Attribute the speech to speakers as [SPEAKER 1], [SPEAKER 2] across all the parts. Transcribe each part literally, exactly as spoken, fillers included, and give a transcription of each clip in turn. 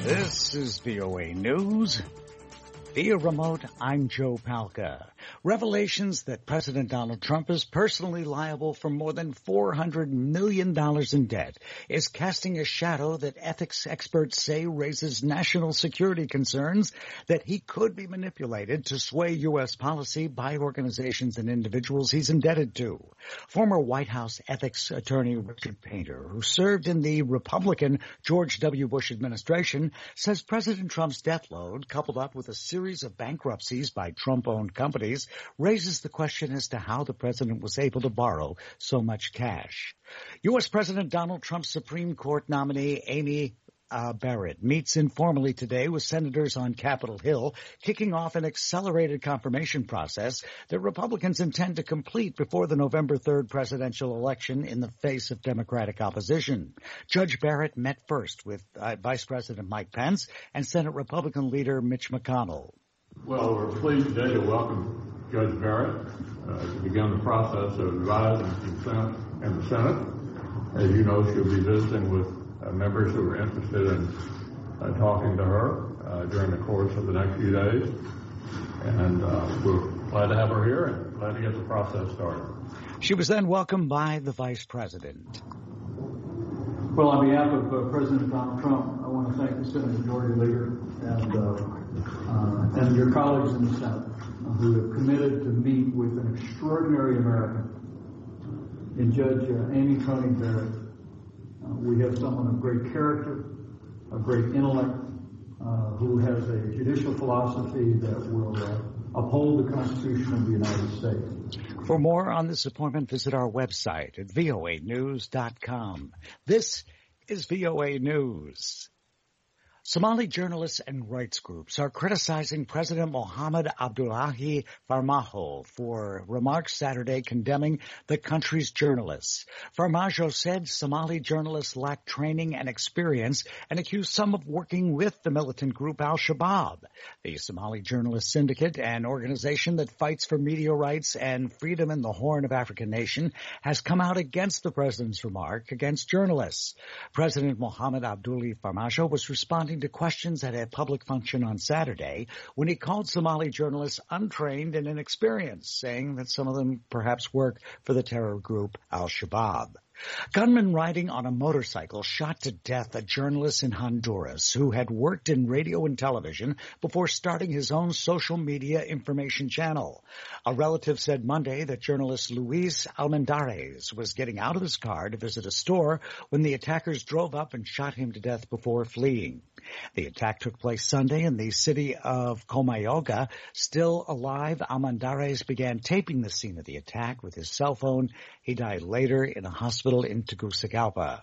[SPEAKER 1] This is V O A News. Via remote, I'm Joe Palca. Revelations that President Donald Trump is personally liable for more than four hundred million dollars in debt is casting a shadow that ethics experts say raises national security concerns that he could be manipulated to sway U S policy by organizations and individuals he's indebted to. Former White House ethics attorney Richard Painter, who served in the Republican George W. Bush administration, says President Trump's debt load, coupled up with a series of bankruptcies by Trump-owned companies, raises the question as to how the president was able to borrow so much cash. U S. President Donald Trump's Supreme Court nominee Amy Uh, Barrett meets informally today with senators on Capitol Hill, kicking off an accelerated confirmation process that Republicans intend to complete before the November third presidential election in the face of Democratic opposition. Judge Barrett met first with uh, Vice President Mike Pence and Senate Republican leader Mitch McConnell.
[SPEAKER 2] Well, we're pleased today to welcome Judge Barrett uh, to begin the process of advising consent in the Senate. As you know, she'll be visiting with Uh, members who are interested in uh, talking to her uh, during the course of the next few days. And uh, we're glad to have her here and glad to get the process started.
[SPEAKER 1] She was then welcomed by the Vice President.
[SPEAKER 3] Well, on behalf of uh, President Donald Trump, I want to thank the Senate Majority Leader and, uh, uh, and your colleagues in the Senate uh, who have committed to meet with an extraordinary American in Judge uh, Amy Coney Barrett. Uh, we have someone of great character, of great intellect, uh, who has a judicial philosophy that will uh, uphold the Constitution of the United States.
[SPEAKER 1] For more on this appointment, visit our website at V O A news dot com. This is V O A News. Somali journalists and rights groups are criticizing President Mohamed Abdullahi Farmajo for remarks Saturday condemning the country's journalists. Farmajo said Somali journalists lack training and experience and accused some of working with the militant group Al-Shabaab. The Somali Journalist Syndicate, an organization that fights for media rights and freedom in the Horn of Africa nation, has come out against the president's remark against journalists. President Mohamed Abdullahi Farmajo was responding to questions at a public function on Saturday when he called Somali journalists untrained and inexperienced, saying that some of them perhaps work for the terror group Al-Shabaab. Gunmen riding on a motorcycle shot to death a journalist in Honduras who had worked in radio and television before starting his own social media information channel. A relative said Monday that journalist Luis Almendarez was getting out of his car to visit a store when the attackers drove up and shot him to death before fleeing. The attack took place Sunday in the city of Comayagua. Still alive, Almendarez began taping the scene of the attack with his cell phone. He died later in a hospital in Tegucigalpa.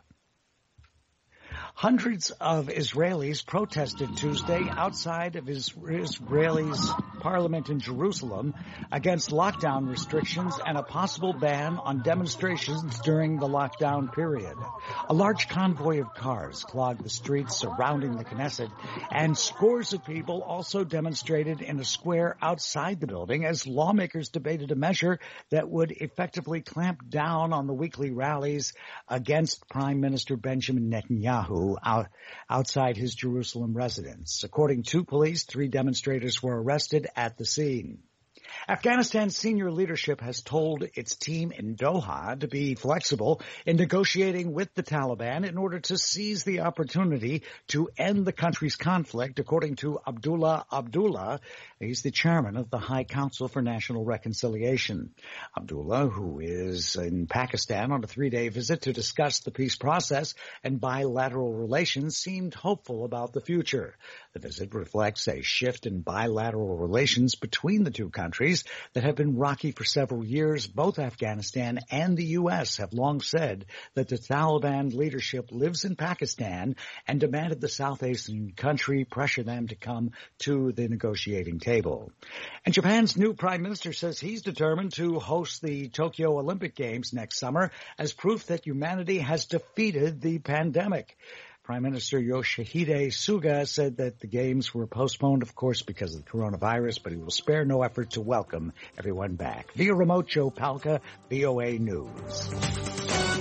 [SPEAKER 1] Hundreds of Israelis protested Tuesday outside of Israel's parliament in Jerusalem against lockdown restrictions and a possible ban on demonstrations during the lockdown period. A large convoy of cars clogged the streets surrounding the Knesset, and scores of people also demonstrated in a square outside the building as lawmakers debated a measure that would effectively clamp down on the weekly rallies against Prime Minister Benjamin Netanyahu out, outside his Jerusalem residence. According to police, three demonstrators were arrested at the scene. Afghanistan's senior leadership has told its team in Doha to be flexible in negotiating with the Taliban in order to seize the opportunity to end the country's conflict, according to Abdullah Abdullah. He's the chairman of the High Council for National Reconciliation. Abdullah, who is in Pakistan on a three-day visit to discuss the peace process and bilateral relations, seemed hopeful about the future. The visit reflects a shift in bilateral relations between the two countries that have been rocky for several years. Both Afghanistan and the U S have long said that the Taliban leadership lives in Pakistan and demanded the South Asian country pressure them to come to the negotiating table. And Japan's new prime minister says he's determined to host the Tokyo Olympic Games next summer as proof that humanity has defeated the pandemic. Prime Minister Yoshihide Suga said that the games were postponed, of course, because of the coronavirus, but he will spare no effort to welcome everyone back. Via remote, Joe Palca, V O A News.